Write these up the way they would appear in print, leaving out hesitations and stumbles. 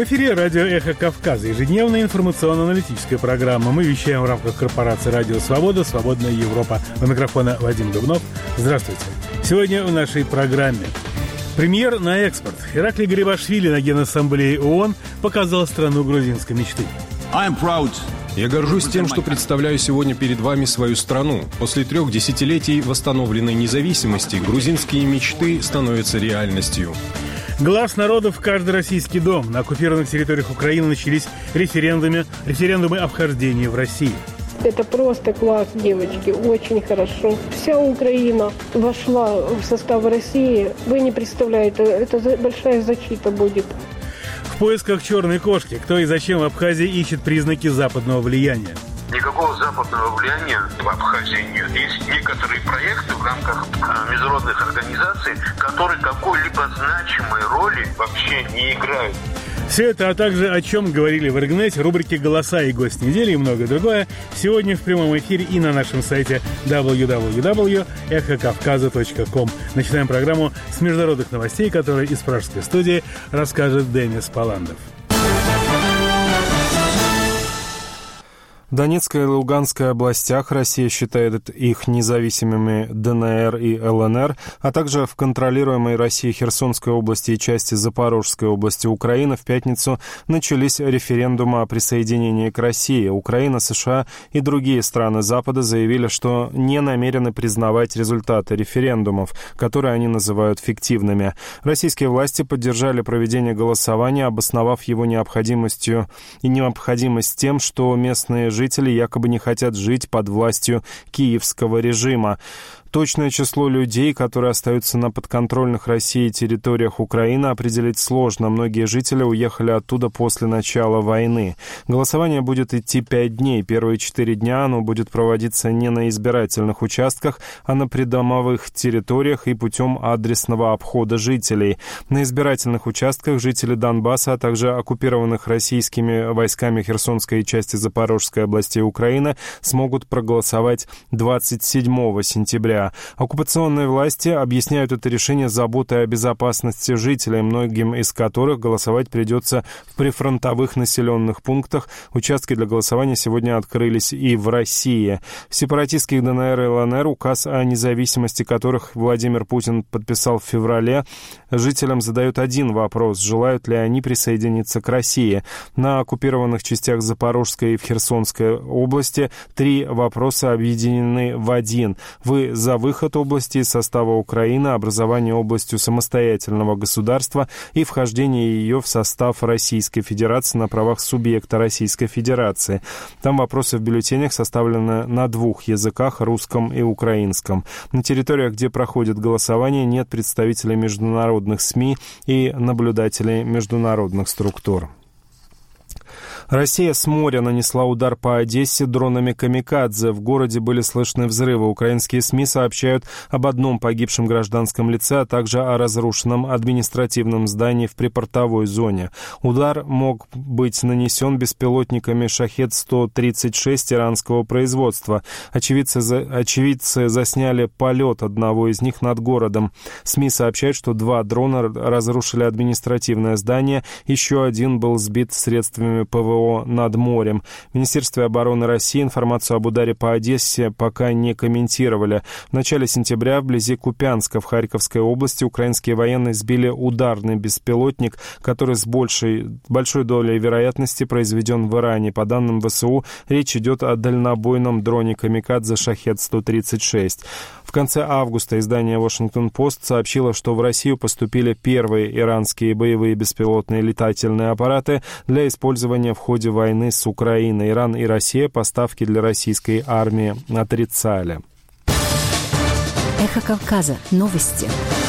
В эфире радио «Эхо Кавказа», ежедневная информационно-аналитическая программа. Мы вещаем в рамках корпорации «Радио Свобода», «Свободная Европа». У микрофона Вадим Дубнов. Здравствуйте. Сегодня в нашей программе премьер на экспорт. Ираклий Гарибашвили на Генассамблее ООН показал страну грузинской мечты. Я горжусь тем, что представляю сегодня перед вами свою страну. После 3 десятилетий восстановленной независимости грузинские мечты становятся реальностью. Глаз народа в каждый российский дом. На оккупированных территориях Украины начались референдумы о вхождении в Россию. Это просто класс, девочки, очень хорошо. Вся Украина вошла в состав России. Вы не представляете, это большая защита будет. В поисках черной кошки. Кто и зачем в Абхазии ищет признаки западного влияния? Никакого западного влияния в Абхазии нет. Есть некоторые проекты в рамках международных организаций, которые какой-либо значимой роли вообще не играют. Все это, а также о чем говорили в Регнете, рубрики «Голоса» и «Гость недели» и многое другое сегодня в прямом эфире и на нашем сайте www.эхокавказа.ком. Начинаем программу с международных новостей, которые из пражской студии расскажет Денис Паландов. В Донецкой и Луганской областях Россия считает их независимыми ДНР и ЛНР, а также в контролируемой Россией Херсонской области и части Запорожской области Украины в пятницу начались референдумы о присоединении к России. Украина, США и другие страны Запада заявили, что не намерены признавать результаты референдумов, которые они называют фиктивными. Российские власти поддержали проведение голосования, обосновав его необходимость тем, что местные жители якобы не хотят жить под властью киевского режима. Точное число людей, которые остаются на подконтрольных России территориях Украины, определить сложно. Многие жители уехали оттуда после начала войны. Голосование будет идти 5 дней. Первые 4 дня оно будет проводиться не на избирательных участках, а на придомовых территориях и путем адресного обхода жителей. На избирательных участках жители Донбасса, а также оккупированных российскими войсками Херсонской и части Запорожской областей Украины смогут проголосовать 27 сентября. Оккупационные власти объясняют это решение заботой о безопасности жителей, многим из которых голосовать придется в прифронтовых населенных пунктах. Участки для голосования сегодня открылись и в России. В сепаратистских ДНР и ЛНР, указ о независимости которых Владимир Путин подписал в феврале, жителям задают один вопрос: желают ли они присоединиться к России. На оккупированных частях Запорожской и в Херсонской области 3 вопроса объединены в один. Вы за выход области из состава Украины, образование областью самостоятельного государства и вхождение ее в состав Российской Федерации на правах субъекта Российской Федерации. Там вопросы в бюллетенях составлены на 2 языках, русском и украинском. На территориях, где проходит голосование, нет представителей международных СМИ и наблюдателей международных структур. Россия с моря нанесла удар по Одессе дронами «Камикадзе». В городе были слышны взрывы. Украинские СМИ сообщают об одном погибшем гражданском лице, а также о разрушенном административном здании в припортовой зоне. Удар мог быть нанесен беспилотниками «Шахед-136» иранского производства. Очевидцы засняли полет одного из них над городом. СМИ сообщают, что 2 дрона разрушили административное здание, еще один был сбит средствами ПВО над морем. В Министерстве обороны России информацию об ударе по Одессе пока не комментировали. В начале сентября вблизи Купянска в Харьковской области украинские военные сбили ударный беспилотник, который с большой долей вероятности произведен в Иране. По данным ВСУ, речь идет о дальнобойном дроне «Камикадзе» «Шахед-136». В конце августа издание «Вашингтон-Пост» сообщило, что в Россию поступили первые иранские боевые беспилотные летательные аппараты для использования в ходе войны с Украиной. Иран и Россия поставки для российской армии отрицали. Эхо Кавказа. Новости.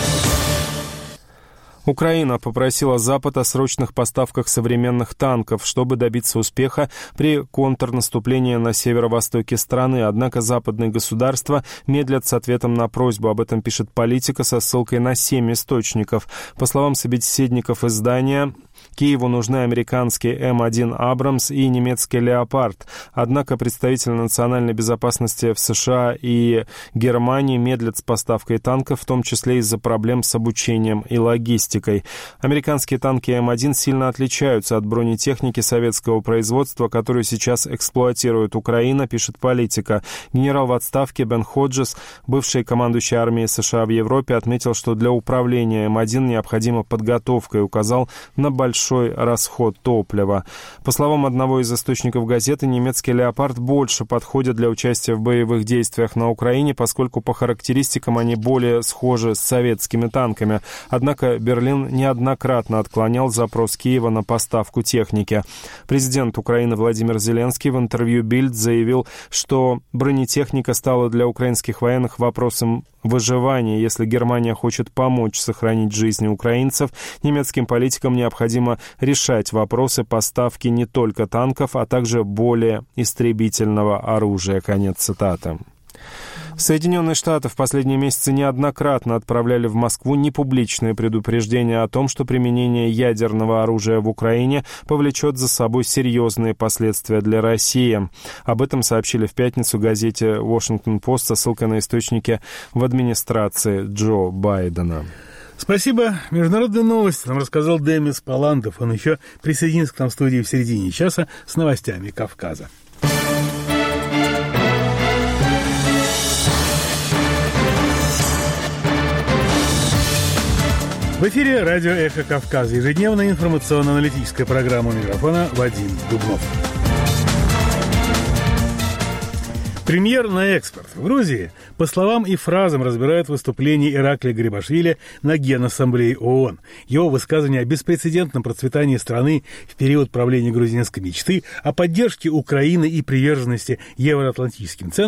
Украина попросила Запад о срочных поставках современных танков, чтобы добиться успеха при контрнаступлении на северо-востоке страны. Однако западные государства медлят с ответом на просьбу. Об этом пишет «Политика» со ссылкой на 7 источников. По словам собеседников издания, Киеву нужны американские М1 «Абрамс» и немецкий «Леопард». Однако представители национальной безопасности в США и Германии медлят с поставкой танков, в том числе из-за проблем с обучением и логистикой. Американские танки М1 сильно отличаются от бронетехники советского производства, которую сейчас эксплуатирует Украина, пишет «Политика». Генерал в отставке Бен Ходжес, бывший командующий армией США в Европе, отметил, что для управления М1 необходима подготовка и указал на большой расход топлива. По словам одного из источников газеты, немецкий «Леопард» больше подходит для участия в боевых действиях на Украине, поскольку по характеристикам они более схожи с советскими танками. Однако Берлин неоднократно отклонял запрос Киева на поставку техники. Президент Украины Владимир Зеленский в интервью «Бильд» заявил, что бронетехника стала для украинских военных вопросом выживания. Если Германия хочет помочь сохранить жизни украинцев, немецким политикам необходимо решать вопросы поставки не только танков, а также более истребительного оружия. Конец цитаты. Соединенные Штаты в последние месяцы неоднократно отправляли в Москву непубличные предупреждения о том, что применение ядерного оружия в Украине повлечет за собой серьезные последствия для России. Об этом сообщили в пятницу газете «Вашингтон-Пост» со ссылкой на источники в администрации Джо Байдена. Спасибо. Международные новости нам рассказал Демис Паландов. Он еще присоединится к нам в студии в середине часа с новостями Кавказа. В эфире радио «Эхо Кавказа», ежедневная информационно-аналитическая программа, у микрофона Вадим Дубнов. Премьер на экспорт. В Грузии по словам и фразам разбирают выступление Ираклия Гарибашвили на Генассамблее ООН. Его высказывание о беспрецедентном процветании страны в период правления грузинской мечты, о поддержке Украины и приверженности евроатлантическим ценностям